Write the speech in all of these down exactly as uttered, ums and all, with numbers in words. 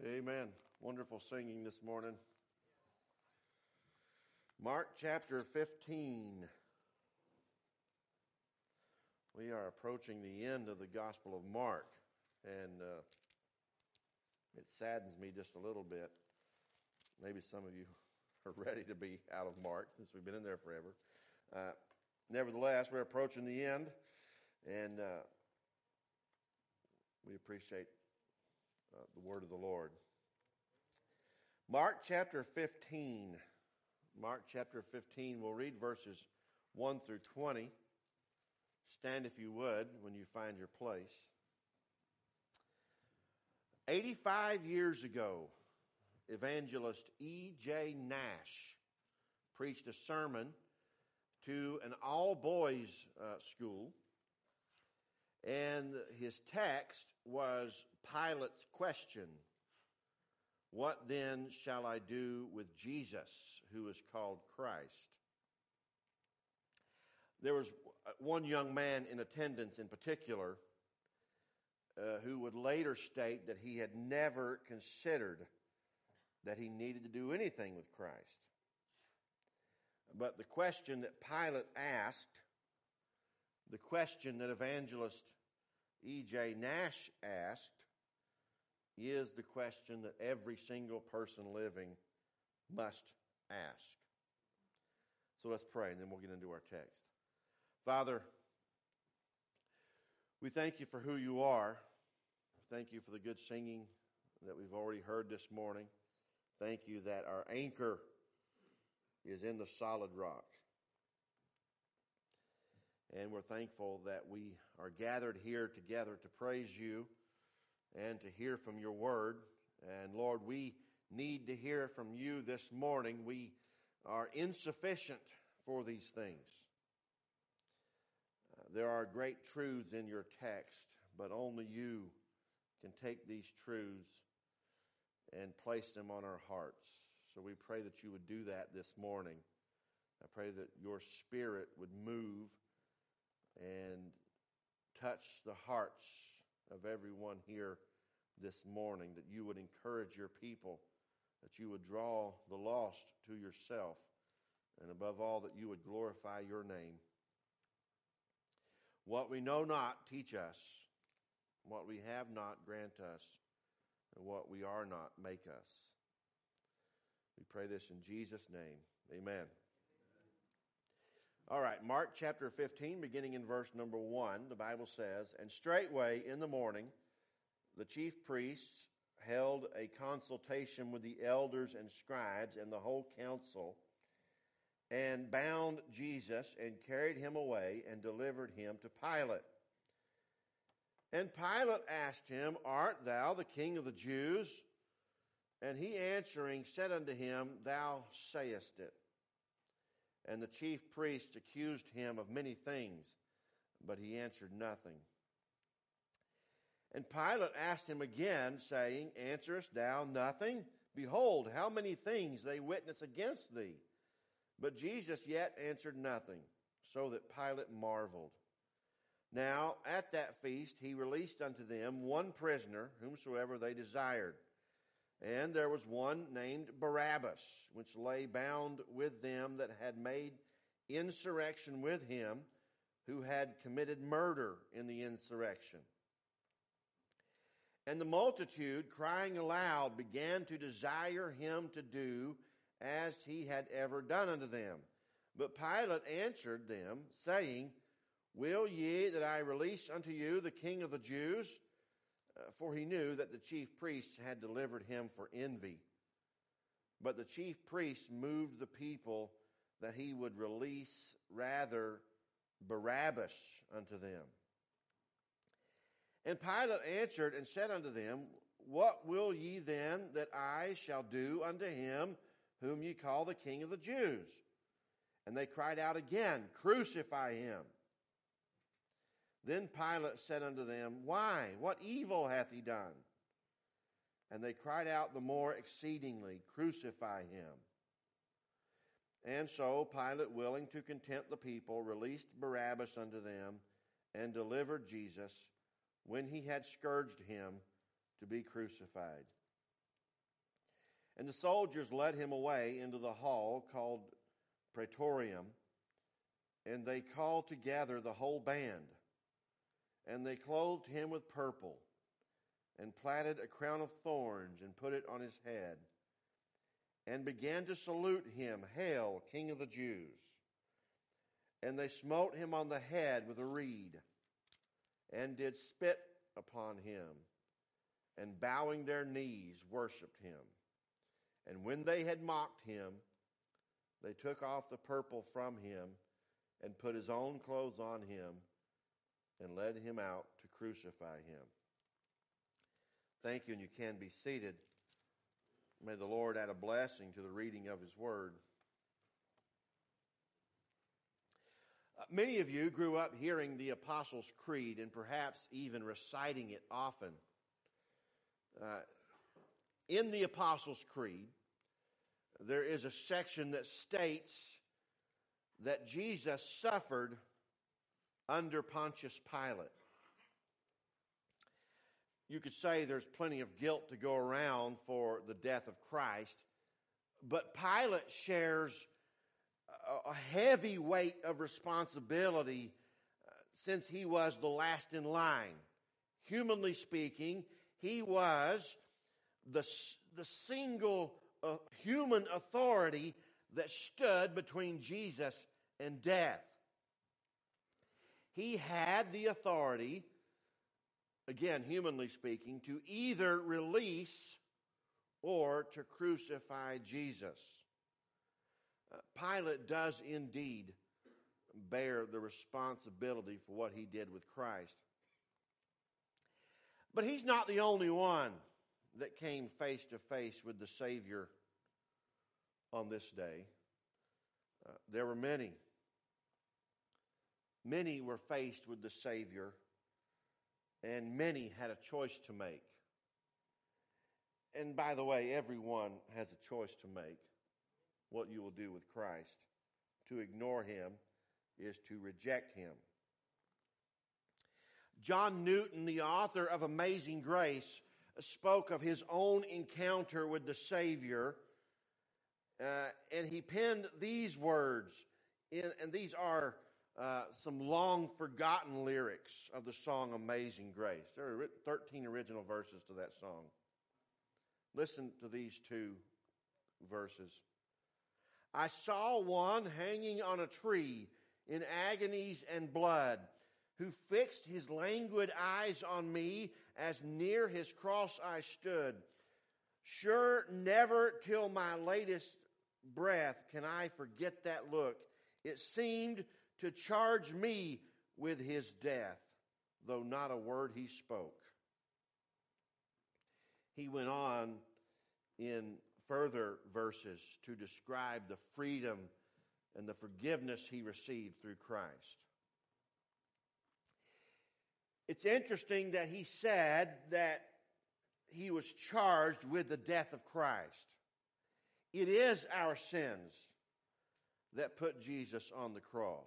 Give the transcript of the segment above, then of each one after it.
Amen. Wonderful singing this morning. Mark chapter fifteen. We are approaching the end of the Gospel of Mark, and uh, it saddens me just a little bit. Maybe some of you are ready to be out of Mark since we've been in there forever. Uh, nevertheless, we're approaching the end, and uh, we appreciate Uh, the word of the Lord. Mark chapter fifteen. Mark chapter fifteen. We'll read verses one through twenty. Stand if you would when you find your place. eighty-five years ago, evangelist E J Nash preached a sermon to an all-boys uh, school. And his text was Pilate's question, "What then shall I do with Jesus, who is called Christ?" There was one young man in attendance in particular uh, who would later state that he had never considered that he needed to do anything with Christ. But the question that Pilate asked, the question that evangelist E J Nash asked, is the question that every single person living must ask. So let's pray, and then we'll get into our text. Father, we thank you for who you are. Thank you for the good singing that we've already heard this morning. Thank you that our anchor is in the solid rock. And we're thankful that we are gathered here together to praise you and to hear from your word. And Lord, we need to hear from you this morning. We are insufficient for these things. Uh, there are great truths in your text, but only you can take these truths and place them on our hearts. So we pray that you would do that this morning. I pray that your Spirit would move and touch the hearts of everyone here this morning, that you would encourage your people, that you would draw the lost to yourself, and above all, that you would glorify your name. What we know not, teach us. What we have not, grant us. And what we are not, make us. We pray this in Jesus' name. Amen. All right, Mark chapter fifteen, beginning in verse number one, the Bible says, "And straightway in the morning, the chief priests held a consultation with the elders and scribes and the whole council, and bound Jesus and carried him away and delivered him to Pilate. And Pilate asked him, Art thou the king of the Jews? And he answering said unto him, Thou sayest it. And the chief priests accused him of many things, but he answered nothing. And Pilate asked him again, saying, Answerest thou nothing? Behold, how many things they witness against thee. But Jesus yet answered nothing, so that Pilate marveled. Now at that feast he released unto them one prisoner, whomsoever they desired. And there was one named Barabbas, which lay bound with them that had made insurrection with him, who had committed murder in the insurrection. And the multitude, crying aloud, began to desire him to do as he had ever done unto them. But Pilate answered them, saying, Will ye that I release unto you the King of the Jews? Uh, for he knew that the chief priests had delivered him for envy. But the chief priests moved the people that he would release rather Barabbas unto them. And Pilate answered and said unto them, What will ye then that I shall do unto him whom ye call the King of the Jews? And they cried out again, Crucify him. Then Pilate said unto them, Why? What evil hath he done? And they cried out the more exceedingly, Crucify him. And so Pilate, willing to content the people, released Barabbas unto them, and delivered Jesus, when he had scourged him, to be crucified. And the soldiers led him away into the hall called Praetorium, and they called together the whole band. And they clothed him with purple, and platted a crown of thorns, and put it on his head, and began to salute him, Hail, King of the Jews! And they smote him on the head with a reed, and did spit upon him, and bowing their knees worshipped him. And when they had mocked him, they took off the purple from him, and put his own clothes on him, and led him out to crucify him. Thank you, and you can be seated. May the Lord add a blessing to the reading of his word. Uh, many of you grew up hearing the Apostles' Creed and perhaps even reciting it often. Uh, in the Apostles' Creed, there is a section that states that Jesus suffered under Pontius Pilate. You could say there's plenty of guilt to go around for the death of Christ, but Pilate shares a heavy weight of responsibility uh, since he was the last in line. Humanly speaking, he was the, the single uh, human authority that stood between Jesus and death. He had the authority, again, humanly speaking, to either release or to crucify Jesus. Uh, Pilate does indeed bear the responsibility for what he did with Christ. But he's not the only one that came face to face with the Savior on this day. Uh, there were many. Many were faced with the Savior, and many had a choice to make. And by the way, everyone has a choice to make what you will do with Christ. To ignore him is to reject him. John Newton, the author of Amazing Grace, spoke of his own encounter with the Savior, uh, and he penned these words, in, and these are uh, some long forgotten lyrics of the song Amazing Grace. There are thirteen original verses to that song. Listen to these two verses. I saw one hanging on a tree in agonies and blood, who fixed his languid eyes on me as near his cross I stood. Sure, never till my latest breath can I forget that look. It seemed to charge me with his death, though not a word he spoke. He went on in further verses to describe the freedom and the forgiveness he received through Christ. It's interesting that he said that he was charged with the death of Christ. It is our sins that put Jesus on the cross.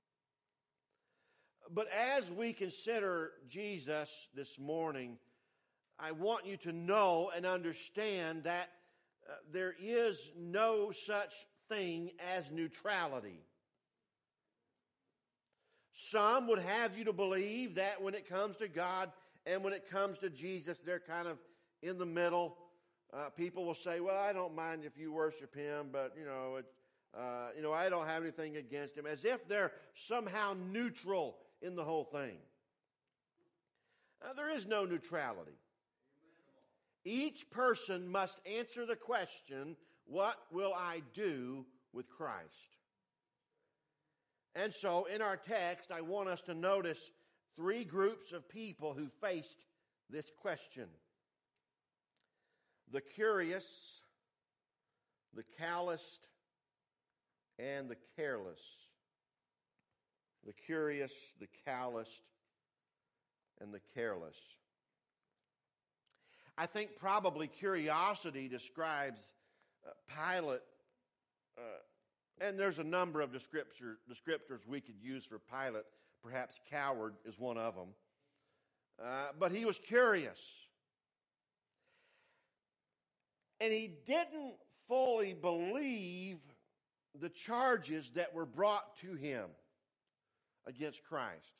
But as we consider Jesus this morning, I want you to know and understand that uh, there is no such thing as neutrality. Some would have you to believe that when it comes to God and when it comes to Jesus, they're kind of in the middle. Uh, people will say, well, I don't mind if you worship him, but, you know, it, uh, you know, I don't have anything against him, as if they're somehow neutral in the whole thing. Now, there is no neutrality. Each person must answer the question, what will I do with Christ? And so in our text, I want us to notice three groups of people who faced this question. The curious, the calloused, and the careless. The curious, the calloused, and the careless. I think probably curiosity describes uh, Pilate, uh, and there's a number of descriptor, descriptors we could use for Pilate. Perhaps coward is one of them. Uh, but he was curious. And he didn't fully believe the charges that were brought to him against Christ.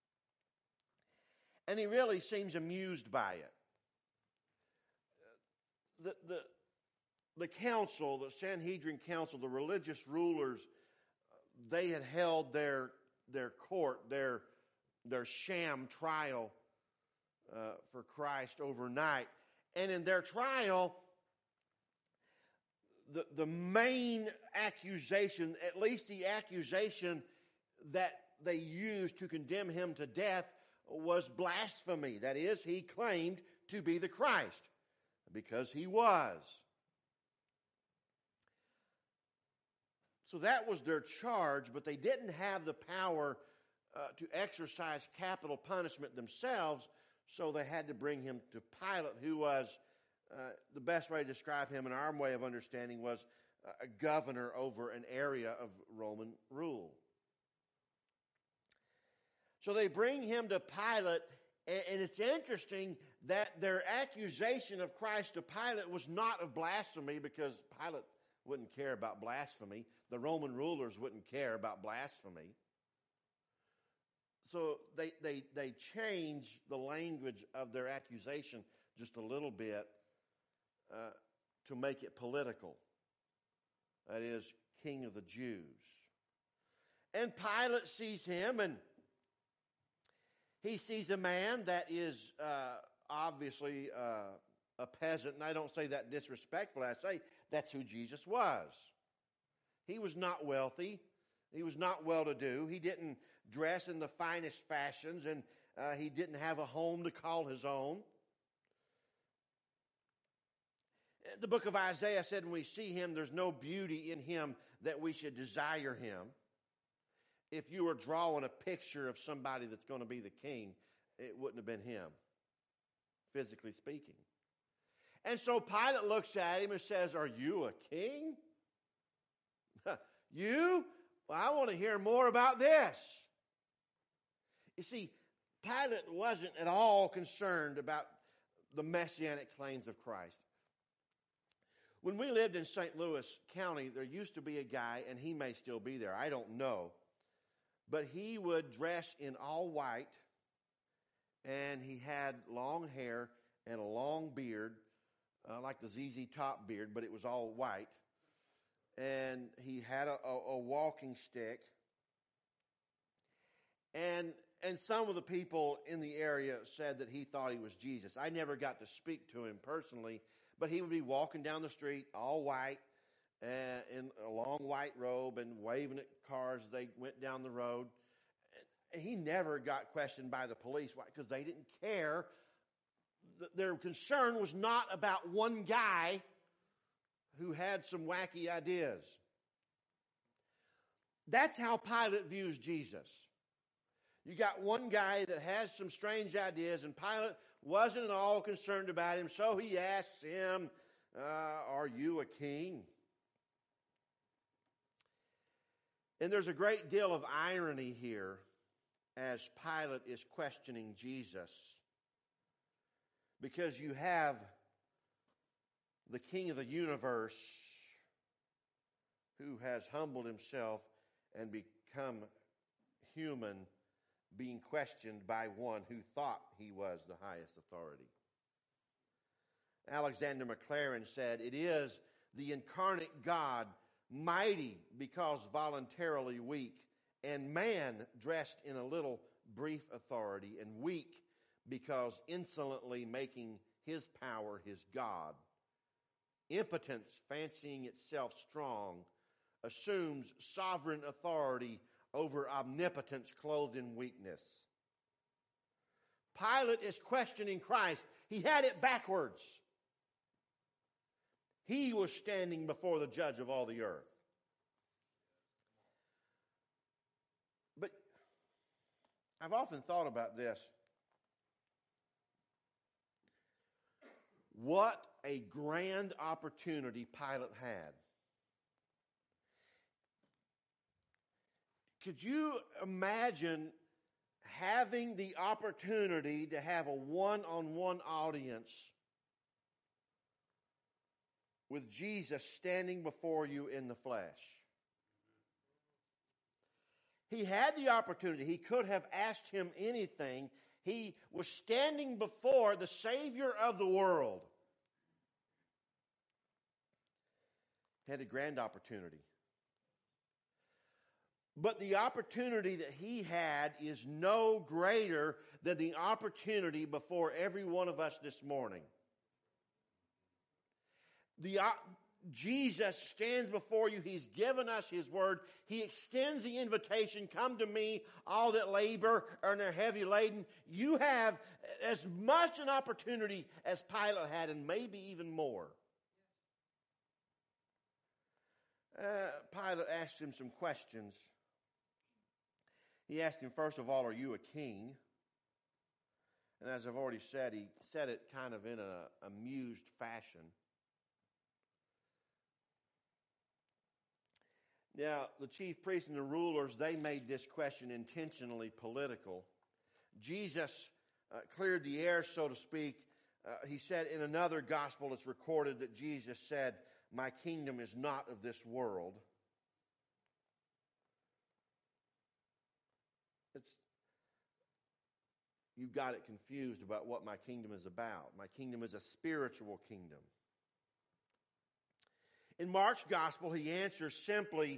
And he really seems amused by it. The, the, the council, the Sanhedrin council, the religious rulers, they had held their, their court, their, their sham trial uh, for Christ overnight. And in their trial, the, the main accusation, at least the accusation that they used to condemn him to death, was blasphemy. That is, he claimed to be the Christ, because he was. So that was their charge, but they didn't have the power uh, to exercise capital punishment themselves, so they had to bring him to Pilate, who was, uh, the best way to describe him in our way of understanding was a governor over an area of Roman rule. So they bring him to Pilate, and it's interesting that their accusation of Christ to Pilate was not of blasphemy, because Pilate wouldn't care about blasphemy. The Roman rulers wouldn't care about blasphemy. So they, they, they change the language of their accusation just a little bit uh, to make it political. That is, King of the Jews. And Pilate sees him, and he sees a man that is uh, obviously uh, a peasant, and I don't say that disrespectfully. I say that's who Jesus was. He was not wealthy. He was not well-to-do. He didn't dress in the finest fashions, and uh, he didn't have a home to call his own. The book of Isaiah said when we see him, there's no beauty in him that we should desire him. If you were drawing a picture of somebody that's going to be the king, it wouldn't have been him, physically speaking. And so Pilate looks at him and says, "Are you a king? You? Well, I want to hear more about this." You see, Pilate wasn't at all concerned about the messianic claims of Christ. When we lived in Saint Louis County, there used to be a guy, and he may still be there, I don't know, but he would dress in all white, and he had long hair and a long beard, uh, like the Z Z Top beard, but it was all white. And he had a, a, a walking stick. And and some of the people in the area said that he thought he was Jesus. I never got to speak to him personally, but he would be walking down the street all white, uh, in a long white robe, and waving at cars as they went down the road. And he never got questioned by the police. Why? Because they didn't care. Their concern was not about one guy who had some wacky ideas. That's how Pilate views Jesus. You got one guy that has some strange ideas, and Pilate wasn't at all concerned about him, so he asks him, uh, "Are you a king?" And there's a great deal of irony here as Pilate is questioning Jesus, because you have the King of the universe who has humbled himself and become human, being questioned by one who thought he was the highest authority. Alexander Maclaren said, "It is the incarnate God, mighty because voluntarily weak, and man dressed in a little brief authority, and weak because insolently making his power his God. Impotence, fancying itself strong, assumes sovereign authority over omnipotence clothed in weakness." Pilate is questioning Christ. He had it backwards. He was standing before the judge of all the earth. But I've often thought about this. What a grand opportunity Pilate had. Could you imagine having the opportunity to have a one-on-one audience with Jesus standing before you in the flesh. He had the opportunity. He could have asked him anything. He was standing before the Savior of the world. He had a grand opportunity. But the opportunity that he had is no greater than the opportunity before every one of us this morning. The, uh, Jesus stands before you. He's given us His word. He extends the invitation, come to me, all that labor and are heavy laden. You have as much an opportunity as Pilate had, and maybe even more. Uh, Pilate asked him some questions. He asked him, first of all, are you a king? And as I've already said, he said it kind of in an amused fashion. Now, the chief priests and the rulers, they made this question intentionally political. Jesus uh, cleared the air, so to speak. Uh, he said in another gospel, it's recorded that Jesus said, my kingdom is not of this world. It's, you've got it confused about what my kingdom is about. My kingdom is a spiritual kingdom. In Mark's gospel, he answers simply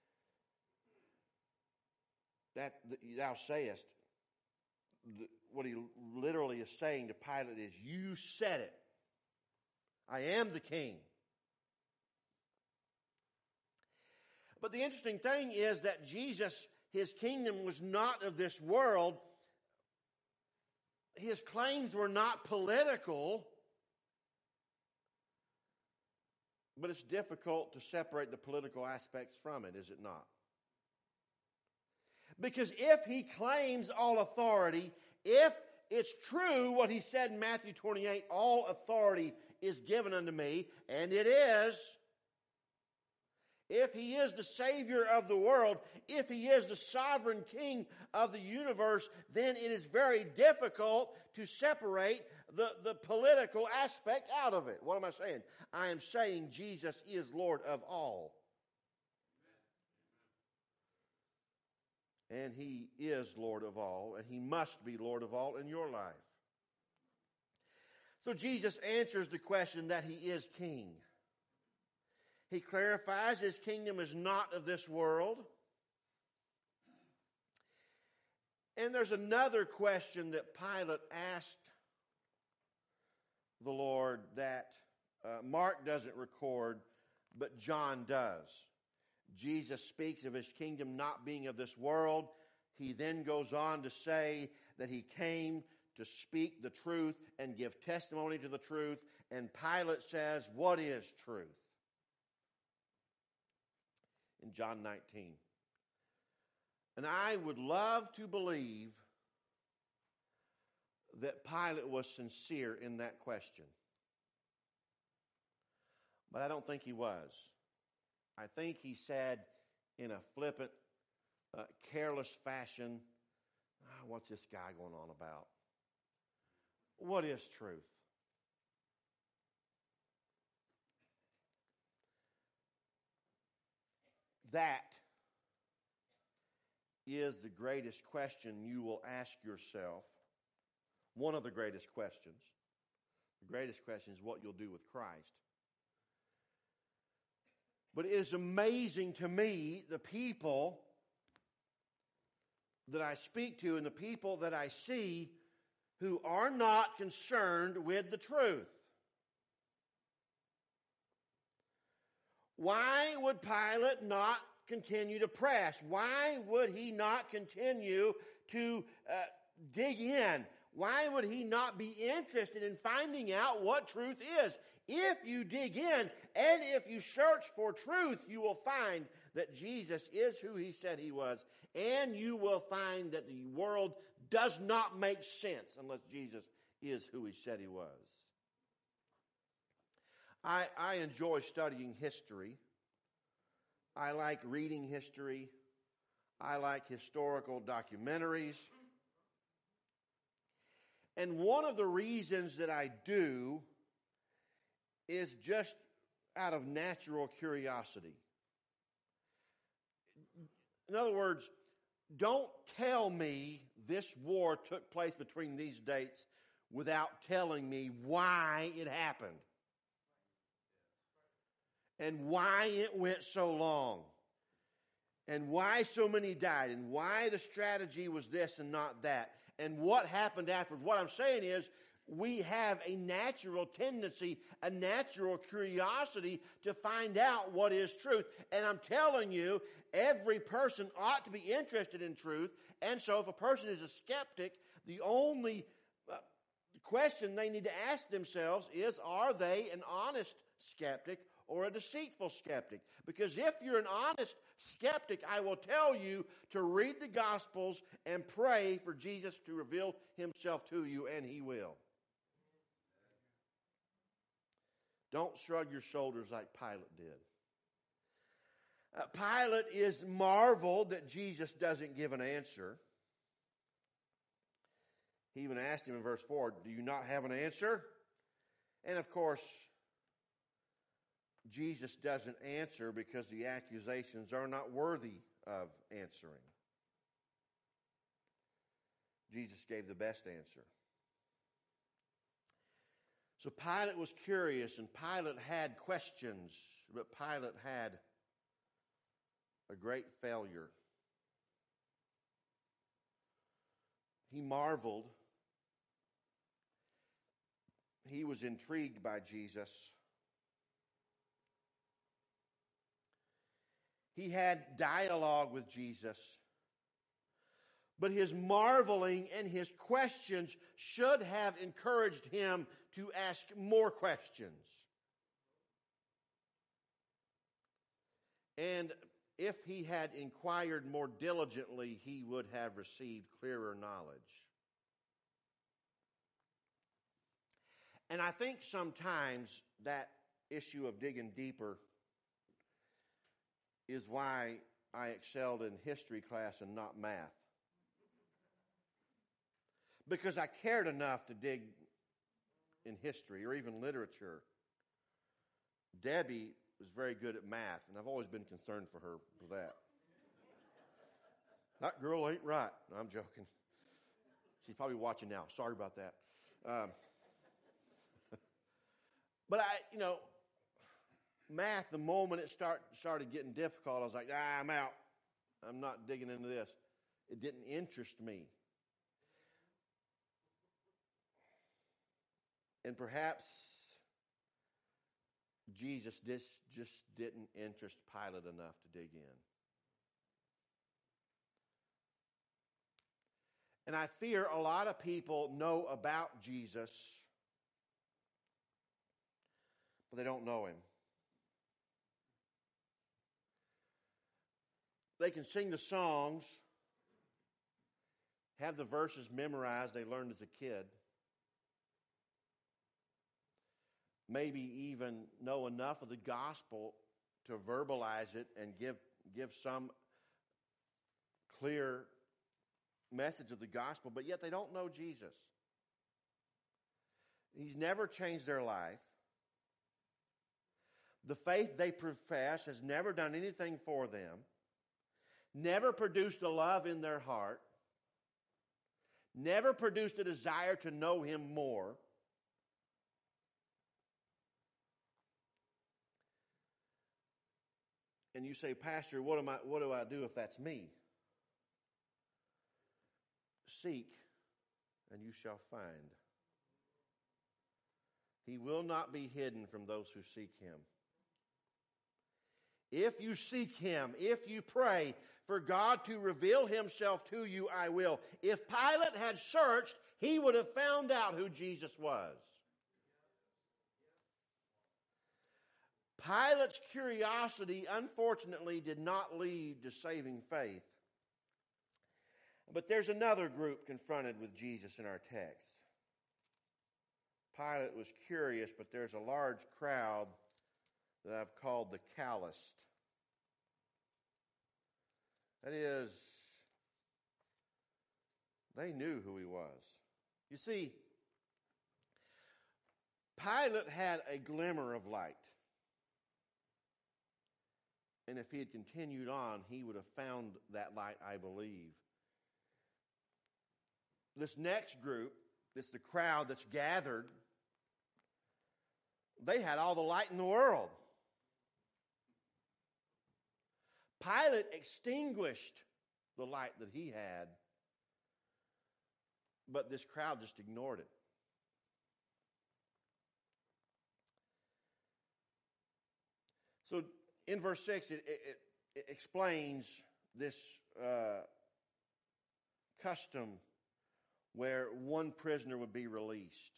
that thou sayest. What he literally is saying to Pilate is, you said it. I am the king. But the interesting thing is that Jesus, his kingdom was not of this world. His claims were not political. But it's difficult to separate the political aspects from it, is it not? Because if he claims all authority, if it's true what he said in Matthew twenty-eight, all authority is given unto me, and it is, if he is the Savior of the world, if he is the sovereign King of the universe, then it is very difficult to separate the, the political aspect out of it. What am I saying? I am saying Jesus is Lord of all. And he is Lord of all, and he must be Lord of all in your life. So Jesus answers the question that he is king. He clarifies his kingdom is not of this world. And there's another question that Pilate asked the Lord that uh, Mark doesn't record, but John does. Jesus speaks of his kingdom not being of this world. He then goes on to say that he came to speak the truth and give testimony to the truth. And Pilate says, what is truth? In John nineteen. And I would love to believe that Pilate was sincere in that question. But I don't think he was. I think he said in a flippant, uh, careless fashion, oh, what's this guy going on about? What is truth? That is the greatest question you will ask yourself. One of the greatest questions. The greatest question is what you'll do with Christ. But it is amazing to me, the people that I speak to and the people that I see who are not concerned with the truth. Why would Pilate not continue to press? Why would he not continue to uh, dig in? Why would he not be interested in finding out what truth is? If you dig in and if you search for truth, you will find that Jesus is who he said he was. And you will find that the world does not make sense unless Jesus is who he said he was. I, I enjoy studying history. I like reading history. I like historical documentaries. And one of the reasons that I do is just out of natural curiosity. In other words, don't tell me this war took place between these dates without telling me why it happened and why it went so long and why so many died and why the strategy was this and not that and what happened afterwards. What I'm saying is we have a natural tendency, a natural curiosity to find out what is truth. And I'm telling you, every person ought to be interested in truth. And so if a person is a skeptic, the only uh, question they need to ask themselves is, are they an honest skeptic or a deceitful skeptic? Because if you're an honest skeptic, I will tell you to read the Gospels and pray for Jesus to reveal himself to you, and he will. Don't shrug your shoulders like Pilate did. Uh, Pilate is marveled that Jesus doesn't give an answer. He even asked him in verse four, do you not have an answer? And of course, Jesus doesn't answer because the accusations are not worthy of answering. Jesus gave the best answer. So Pilate was curious, and Pilate had questions, but Pilate had a great failure. He marveled. He was intrigued by Jesus. He had dialogue with Jesus. But his marveling and his questions should have encouraged him to ask more questions. And if he had inquired more diligently, he would have received clearer knowledge. And I think sometimes that issue of digging deeper is why I excelled in history class and not math. Because I cared enough to dig in history or even literature. Debbie was very good at math, and I've always been concerned for her for that. That girl ain't right. No, I'm joking. She's probably watching now. Sorry about that. Um, but I, you know, math, the moment it start, started getting difficult, I was like, ah, I'm out. I'm not digging into this. It didn't interest me. And perhaps Jesus just, just didn't interest Pilate enough to dig in. And I fear a lot of people know about Jesus, but they don't know him. They can sing the songs, have the verses memorized they learned as a kid, maybe even know enough of the gospel to verbalize it and give, give some clear message of the gospel, but yet they don't know Jesus. He's never changed their life. The faith they profess has never done anything for them, never produced a love in their heart, never produced a desire to know him more. And you say, Pastor, what am I, what do I do if that's me? Seek, and you shall find. He will not be hidden from those who seek him. If you seek him, if you pray for God to reveal himself to you, I will. If Pilate had searched, he would have found out who Jesus was. Pilate's curiosity, unfortunately, did not lead to saving faith. But there's another group confronted with Jesus in our text. Pilate was curious, but there's a large crowd that I've called the calloused. That is, they knew who he was. You see, Pilate had a glimmer of light. And if he had continued on, he would have found that light, I believe. This next group, this the crowd that's gathered, they had all the light in the world. Pilate extinguished the light that he had, but this crowd just ignored it. So in verse six, it, it, it explains this uh, custom where one prisoner would be released.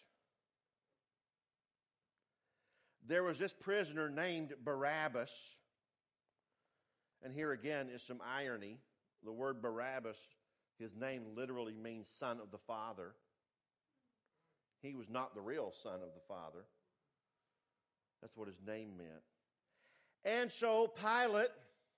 There was this prisoner named Barabbas. And here again is some irony. The word Barabbas, his name literally means son of the Father. He was not the real son of the Father. That's what his name meant. And so Pilate,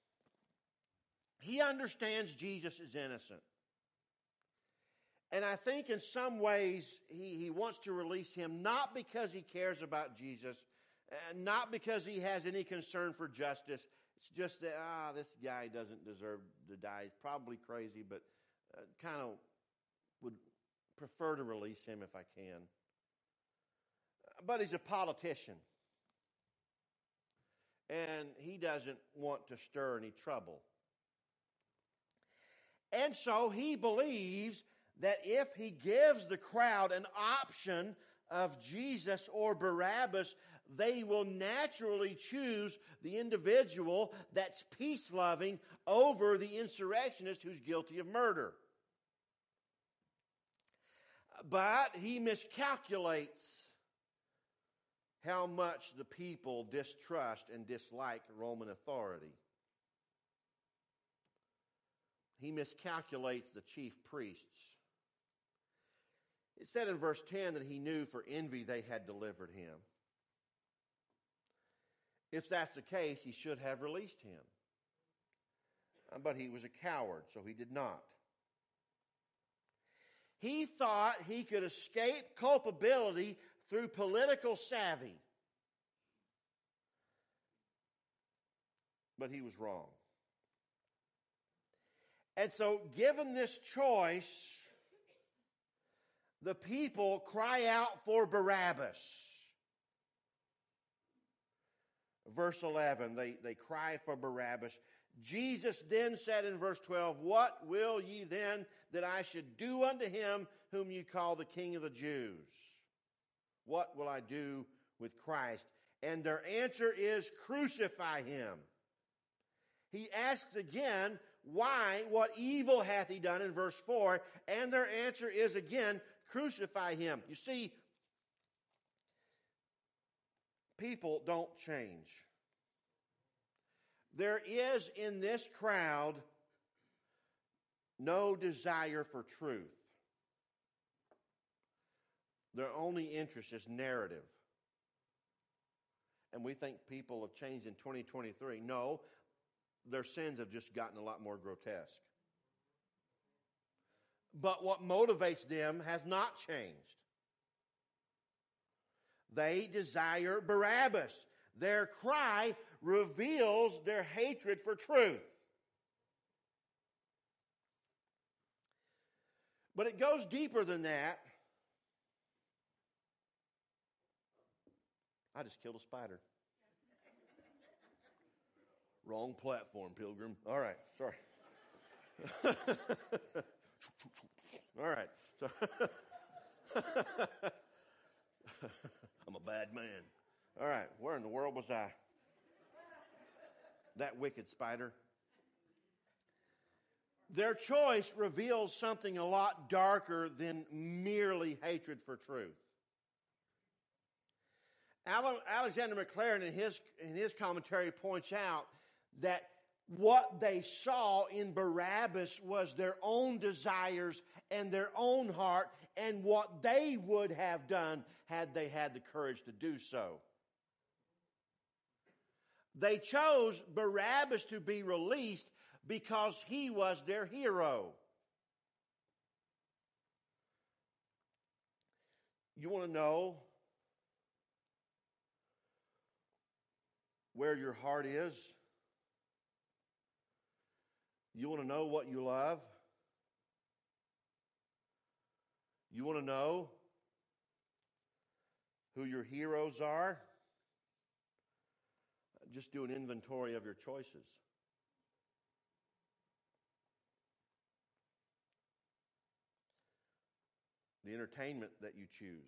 he understands Jesus is innocent. And I think in some ways he, he wants to release him, not because he cares about Jesus, and not because he has any concern for justice. It's just that, ah, this guy doesn't deserve to die. He's probably crazy, but uh, kind of would prefer to release him if I can. But he's a politician. And he doesn't want to stir any trouble. And so he believes that if he gives the crowd an option of Jesus or Barabbas, they will naturally choose the individual that's peace-loving over the insurrectionist who's guilty of murder. But he miscalculates how much the people distrust and dislike Roman authority. He miscalculates the chief priests. It said in verse ten that he knew for envy they had delivered him. If that's the case, he should have released him. But he was a coward, so he did not. He thought he could escape culpability through political savvy. But he was wrong. And so, given this choice, the people cry out for Barabbas. Verse eleven, they, they cry for Barabbas. Jesus then said in verse twelve, "What will ye then that I should do unto him whom you call the King of the Jews? What will I do with Christ?" And their answer is, "Crucify him." He asks again, why, what evil hath he done in verse four? And their answer is again, crucify him. You see, people don't change. There is in this crowd no desire for truth. Their only interest is narrative. And we think people have changed in twenty twenty-three. No, their sins have just gotten a lot more grotesque. But what motivates them has not changed. They desire Barabbas. Their cry reveals their hatred for truth. But it goes deeper than that. I just killed a spider. Wrong platform, Pilgrim. All right, sorry. All right. So I'm a bad man. All right, where in the world was I? That wicked spider. Their choice reveals something a lot darker than merely hatred for truth. Alexander Maclaren in his, in his commentary points out that what they saw in Barabbas was their own desires and their own heart and what they would have done had they had the courage to do so. They chose Barabbas to be released because he was their hero. You want to know where your heart is? You want to know what you love? You want to know who your heroes are? Just do an inventory of your choices. The entertainment that you choose.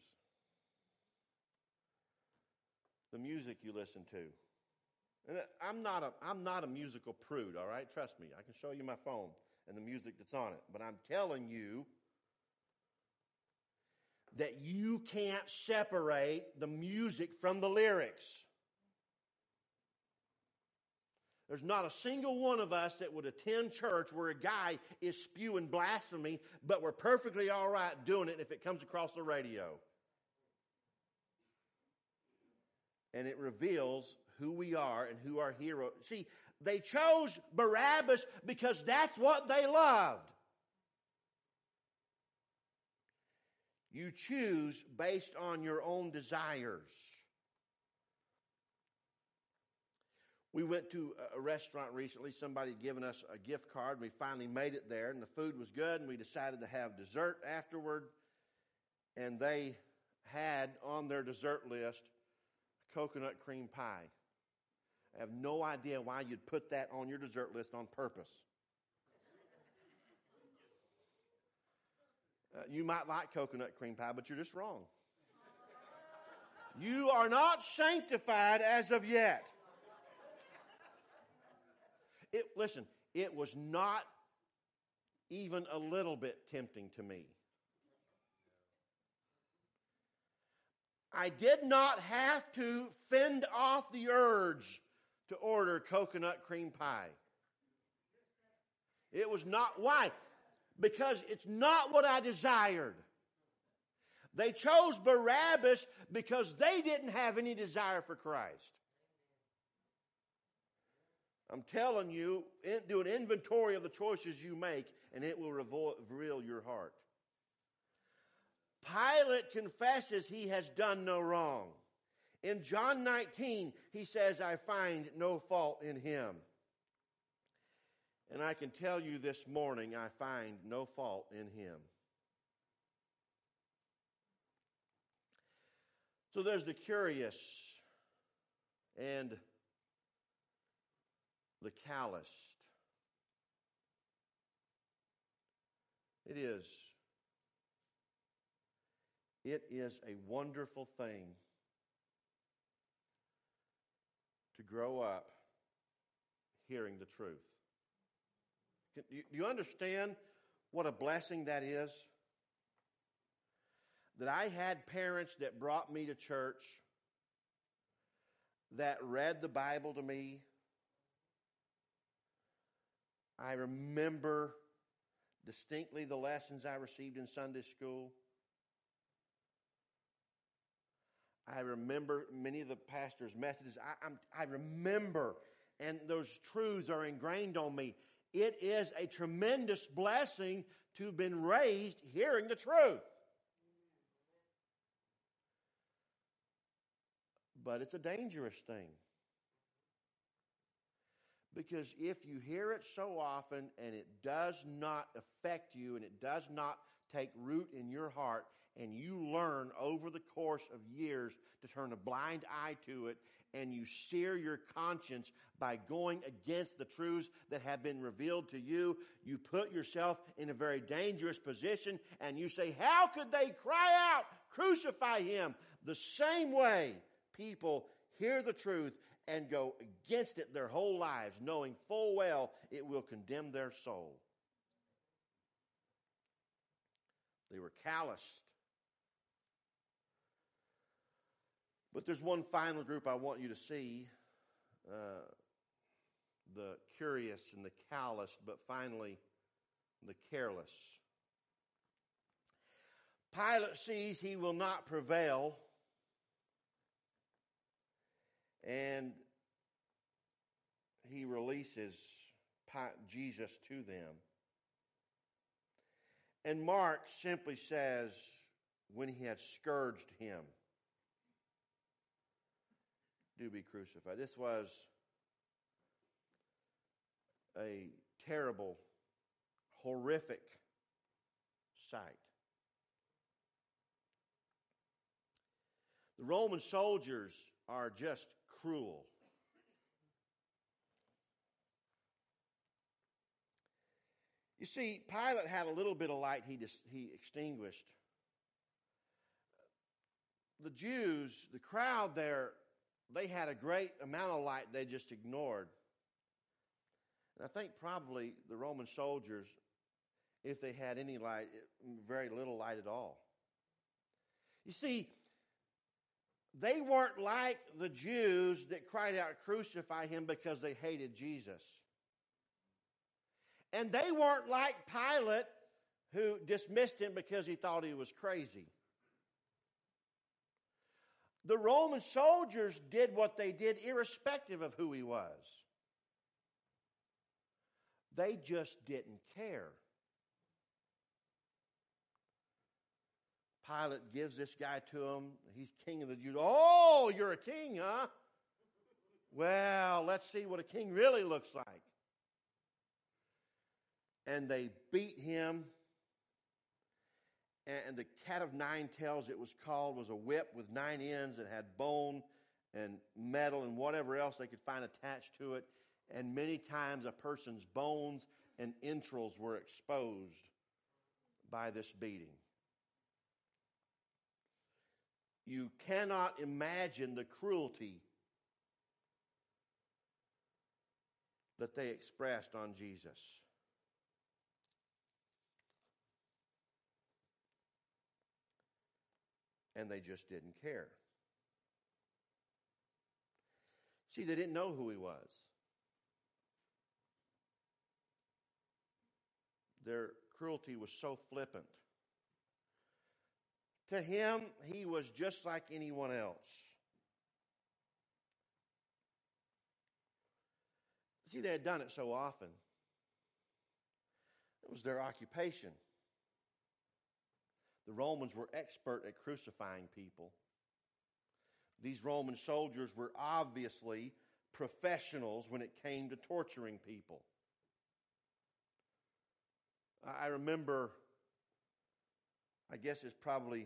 The music you listen to. And I'm not a I'm not a musical prude, all right? Trust me. I can show you my phone and the music that's on it. But I'm telling you that you can't separate the music from the lyrics. There's not a single one of us that would attend church where a guy is spewing blasphemy, but we're perfectly all right doing it if it comes across the radio. And it reveals who we are and who our hero. See, they chose Barabbas because that's what they loved. You choose based on your own desires. We went to a restaurant recently. Somebody had given us a gift card. We finally made it there, and the food was good, and we decided to have dessert afterward. And they had on their dessert list coconut cream pie. I have no idea why you'd put that on your dessert list on purpose. Uh, you might like coconut cream pie, but you're just wrong. You are not sanctified as of yet. It, listen, it was not even a little bit tempting to me. I did not have to fend off the urge to order coconut cream pie. It was not. Why? Because it's not what I desired. They chose Barabbas because they didn't have any desire for Christ. I'm telling you, do an inventory of the choices you make, and it will reveal your heart. Pilate confesses he has done no wrong. In John nineteen, he says, I find no fault in him. And I can tell you this morning, I find no fault in him. So there's the curious and the calloused. It is. It is a wonderful thing to grow up hearing the truth. Do you understand what a blessing that is? That I had parents that brought me to church, that read the Bible to me. I remember distinctly the lessons I received in Sunday school. I remember many of the pastor's messages. I, I'm, I remember, and those truths are ingrained on me. It is a tremendous blessing to have been raised hearing the truth. But it's a dangerous thing. Because if you hear it so often and it does not affect you and it does not take root in your heart, and you learn over the course of years to turn a blind eye to it, and you sear your conscience by going against the truths that have been revealed to you, you put yourself in a very dangerous position, and you say, how could they cry out, crucify him? The same way people hear the truth and go against it their whole lives, knowing full well it will condemn their soul. They were calloused. But there's one final group I want you to see, uh, the curious and the calloused, but finally the careless. Pilate sees he will not prevail, and he releases Jesus to them. And Mark simply says, when he had scourged him, do be crucified. This was a terrible, horrific sight. The Roman soldiers are just cruel. You see, Pilate had a little bit of light he, dis- he extinguished. The Jews, the crowd there, they had a great amount of light they just ignored. And I think probably the Roman soldiers, if they had any light, very little light at all. You see, they weren't like the Jews that cried out, "Crucify him," because they hated Jesus. And they weren't like Pilate, who dismissed him because he thought he was crazy. The Roman soldiers did what they did irrespective of who he was. They just didn't care. Pilate gives this guy to him. He's king of the Jews. "Oh, you're a king, huh? Well, let's see what a king really looks like." And they beat him. And the cat of nine tails, it was called, was a whip with nine ends that had bone and metal and whatever else they could find attached to it. And many times a person's bones and entrails were exposed by this beating. You cannot imagine the cruelty that they expressed on Jesus. And they just didn't care. See, they didn't know who he was. Their cruelty was so flippant. To him, he was just like anyone else. See, they had done it so often. It was their occupation. The Romans were expert at crucifying people. These Roman soldiers were obviously professionals when it came to torturing people. I remember, I guess it's probably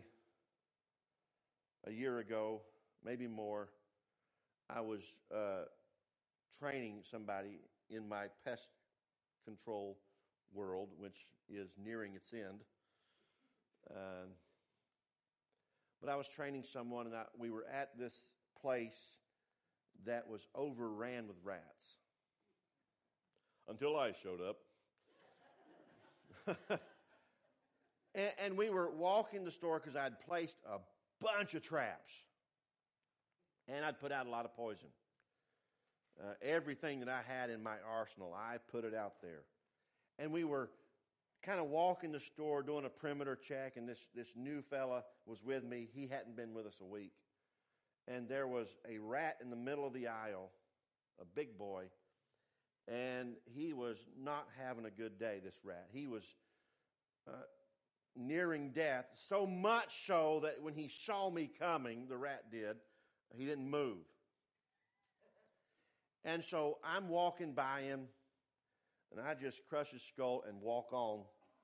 a year ago, maybe more, I was uh, training somebody in my pest control world, which is nearing its end. Um, but I was training someone, and I, we were at this place that was overran with rats. Until I showed up. and, and we were walking the store because I'd placed a bunch of traps. And I'd put out a lot of poison. Uh, everything that I had in my arsenal, I put it out there. And we were kind of walking the store, doing a perimeter check, and this, this new fella was with me. He hadn't been with us a week. And there was a rat in the middle of the aisle, a big boy, and he was not having a good day, this rat. He was uh, nearing death, so much so that when he saw me coming, the rat did, he didn't move. And so I'm walking by him, and I just crush his skull and walk on.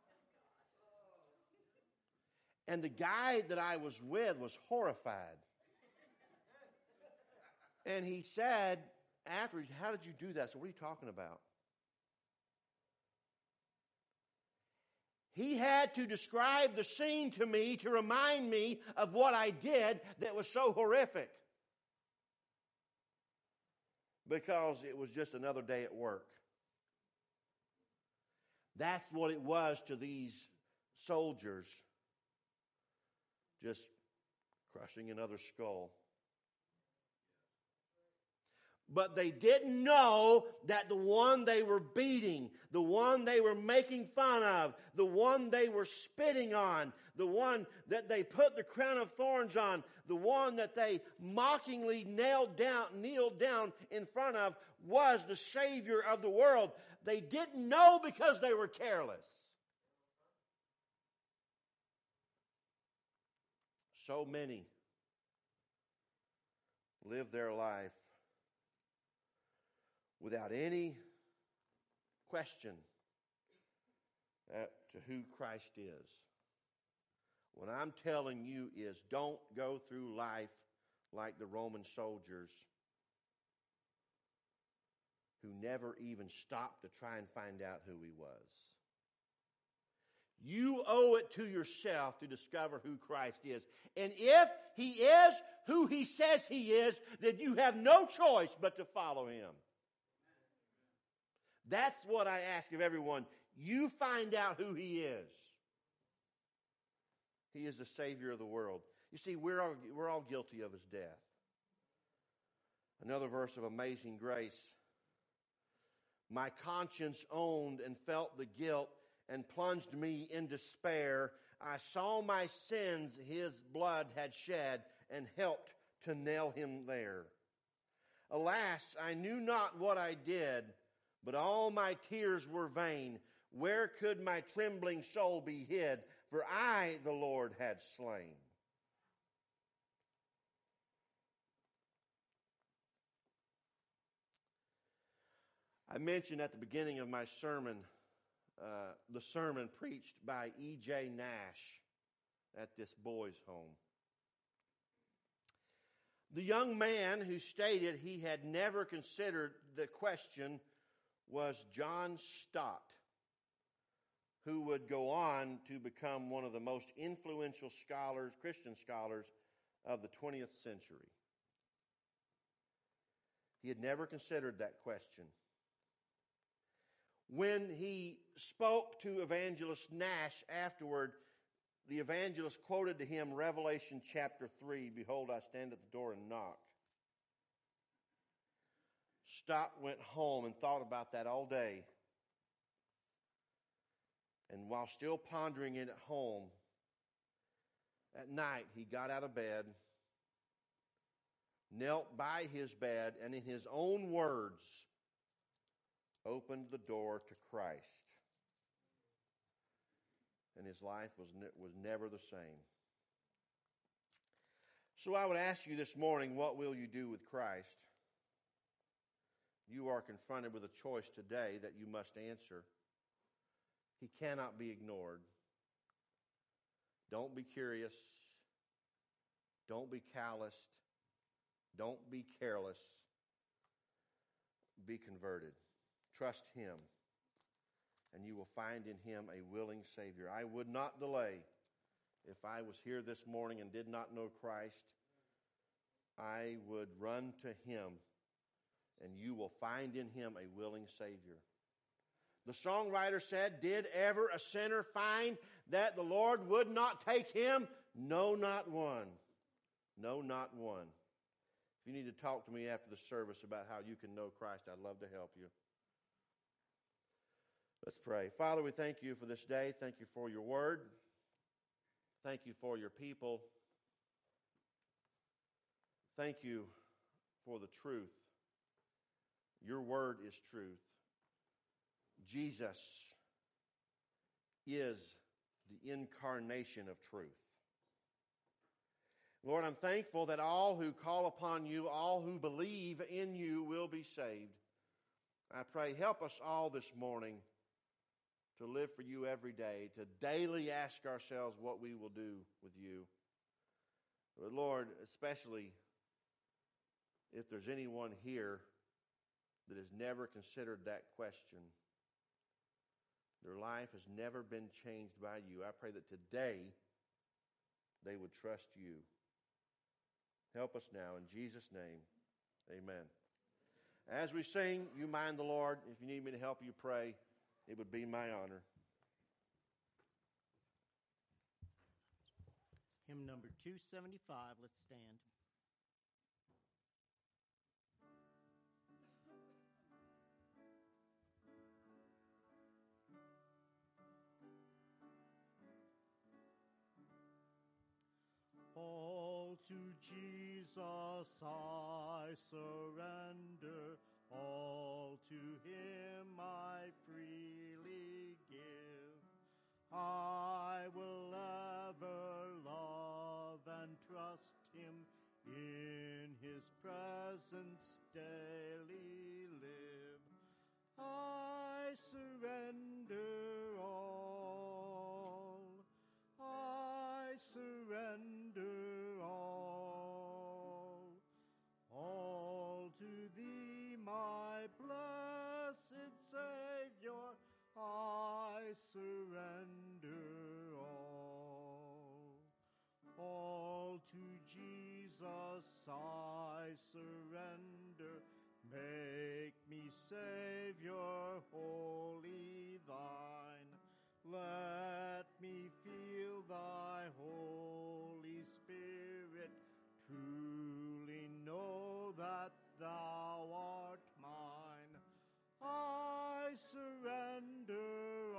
And the guy that I was with was horrified. And he said, afterwards, "How did you do that?" So what are you talking about? He had to describe the scene to me to remind me of what I did that was so horrific. Because it was just another day at work. That's what it was to these soldiers, just crushing another skull. But they didn't know that the one they were beating, the one they were making fun of, the one they were spitting on, the one that they put the crown of thorns on, the one that they mockingly nailed down, kneeled down in front of, was the Savior of the world. They didn't know because they were careless. So many live their life without any question uh, to who Christ is. What I'm telling you is don't go through life like the Roman soldiers who never even stopped to try and find out who he was. You owe it to yourself to discover who Christ is. And if he is who he says he is, then you have no choice but to follow him. That's what I ask of everyone. You find out who he is. He is the Savior of the world. You see, we're all, we're all guilty of his death. Another verse of Amazing Grace. My conscience owned and felt the guilt and plunged me in despair. I saw my sins his blood had shed and helped to nail him there. Alas, I knew not what I did, but all my tears were vain. Where could my trembling soul be hid? For I, the Lord, had slain. I mentioned at the beginning of my sermon, uh, the sermon preached by E J Nash at this boys' home. The young man who stated he had never considered the question was John Stott, who would go on to become one of the most influential scholars, Christian scholars of the twentieth century. He had never considered that question. When he spoke to Evangelist Nash afterward, the evangelist quoted to him Revelation chapter three, "Behold, I stand at the door and knock." Stott went home and thought about that all day. And while still pondering it at home, at night he got out of bed, knelt by his bed, and in his own words, opened the door to Christ. And his life was, ne- was never the same. So I would ask you this morning, what will you do with Christ? You are confronted with a choice today that you must answer. He cannot be ignored. Don't be curious. Don't be calloused. Don't be careless. Be converted. Trust him, and you will find in him a willing Savior. I would not delay. If I was here this morning and did not know Christ, I would run to him, and you will find in him a willing Savior. The songwriter said, "Did ever a sinner find that the Lord would not take him? No, not one. No, not one." If you need to talk to me after the service about how you can know Christ, I'd love to help you. Let's pray. Father, we thank you for this day. Thank you for your word. Thank you for your people. Thank you for the truth. Your word is truth. Jesus is the incarnation of truth. Lord, I'm thankful that all who call upon you, all who believe in you will be saved. I pray, help us all this morning to live for you every day, to daily ask ourselves what we will do with you. But Lord, especially if there's anyone here that has never considered that question, their life has never been changed by you, I pray that today they would trust you. Help us now in Jesus' name. Amen. As we sing, you mind the Lord. If you need me to help you pray, it would be my honor. Hymn number two seventy-five. Let's stand. All to Jesus I surrender, all to him I freely give. I will ever love and trust him, in his presence daily live. I surrender. my blessed Savior, I surrender all. All to Jesus I surrender. Make me Savior wholly thine. Let me feel thy Holy Spirit, truly know that thou art mine. I surrender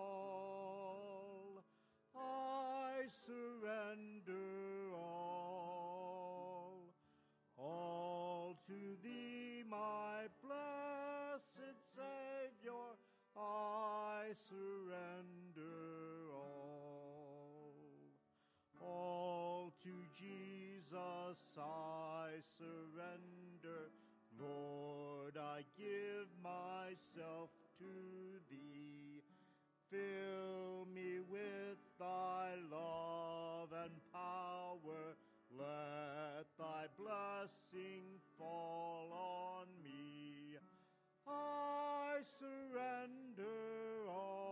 all. I surrender all. All to thee, my blessed Savior, I surrender all. All to Jesus I surrender. Lord, I give myself to thee. Fill me with thy love and power. Let thy blessing fall on me. I surrender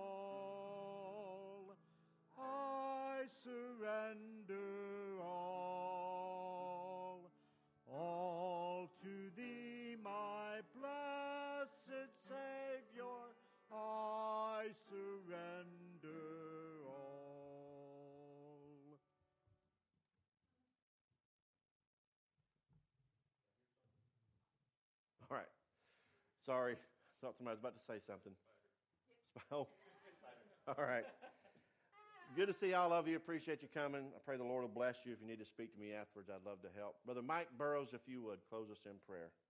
all. I surrender all. All to thee, my blessed Savior, I surrender all. All right. Sorry. Thought somebody was about to say something. Oh. All right. Good to see all of you. Appreciate you coming. I pray the Lord will bless you. If you need to speak to me afterwards, I'd love to help. Brother Mike Burrows, if you would, close us in prayer.